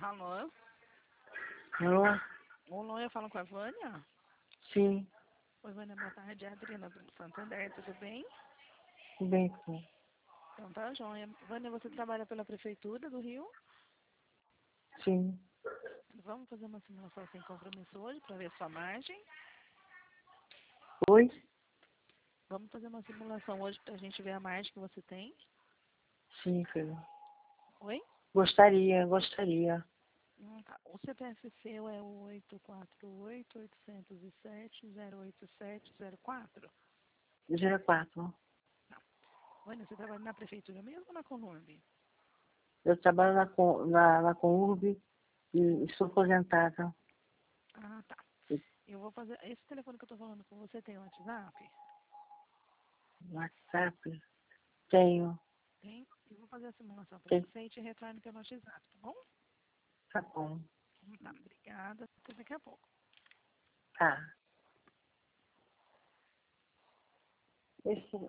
Alô? Alô? Alô, eu falo com a Vânia? Sim, Oi, Vânia, boa tarde. É a Adriana do Santander, tudo bem? tudo bem, sim. Então tá, joia. Vânia, você trabalha pela Prefeitura do Rio? Sim. Vamos fazer uma simulação sem compromisso hoje para ver sua margem? Oi? Vamos fazer uma simulação hoje para a gente ver a margem que você tem? Sim, filho. Oi? Gostaria. Tá. O CPF seu é o 848-807-08704? 04. Vânia, você trabalha na Prefeitura mesmo ou na Conurb? Eu trabalho na Conurb e sou aposentada. Ah, tá. Eu vou fazer... Esse telefone que eu tô falando com você tem WhatsApp? WhatsApp? Tenho. Tem? Eu vou fazer a simulação para Tem. você e te retorno pelo WhatsApp, tá bom? Tá bom. Tá, obrigada. Até daqui a pouco. Tá. Esse